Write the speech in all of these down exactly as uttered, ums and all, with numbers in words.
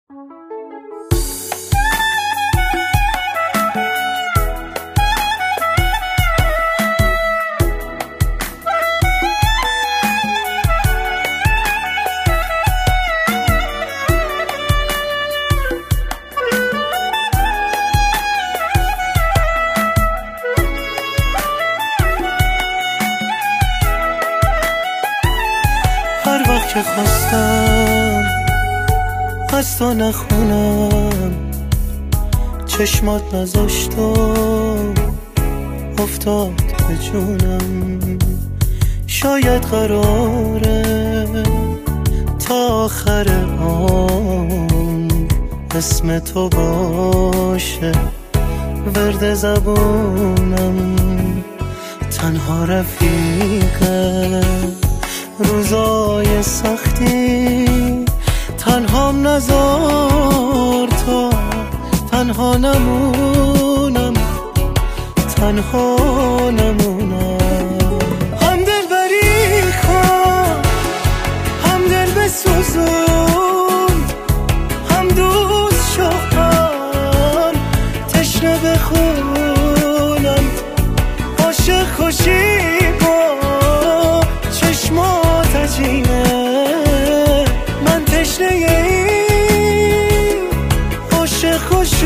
هر وقت که خواستم از تو نخونم، چشمات نذاشت و افتاد به جونم. شاید قراره تا آخر عمر اسم تو باشه ورد زبونم. تنها رفیقه روزای سختی، تنهام نذار تا تنها نمونم، تنها نمونم. هم دل بری کن، هم دل بسوزون، هم دوست شوم تشنه بخونم. عاشق خوشی با چشمات عجینه، من تشنه این عاشق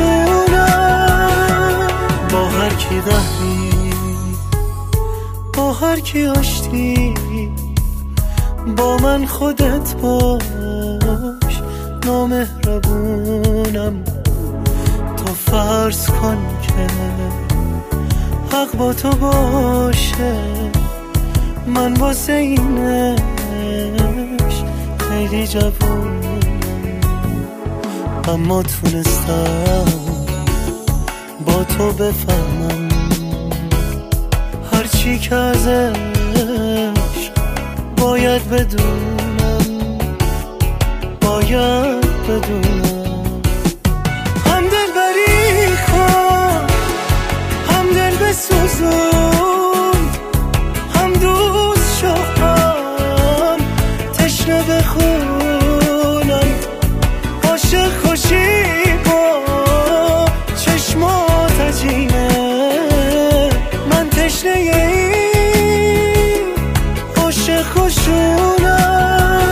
خوشونم. با هر کی قهری، با هر کی آشتی، با من خودت باش نامهربونم. تو فرض کن که حق با تو باشه، من واسه اینش خیلی جوونم. اما تونستم با تو بفهمم هرچی که ازش باید بدونم، باید بدونم. هم دل بری کن، هم دل بسوزون، هم دوست شوم تشنه بخونم. عاشق خوشی با چشمات عجینه، من تشنه این عاشق خوشونم.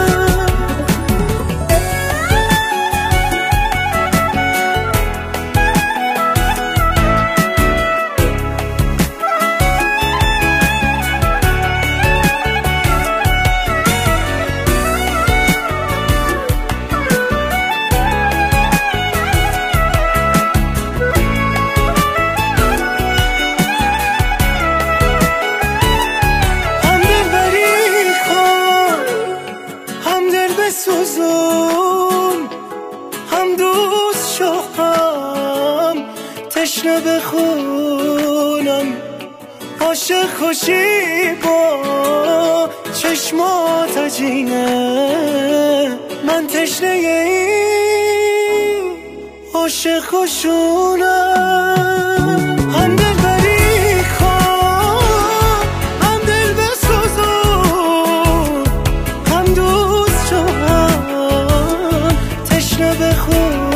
بسوزون، هم دوست شوم تشنه بخونم. عاشق خوشی با چشمات عجینه، من تشنه این عاشق خوشونم. هم دل بری کن، هم دل بسوزون، هم دوست شوم تشنه بخون.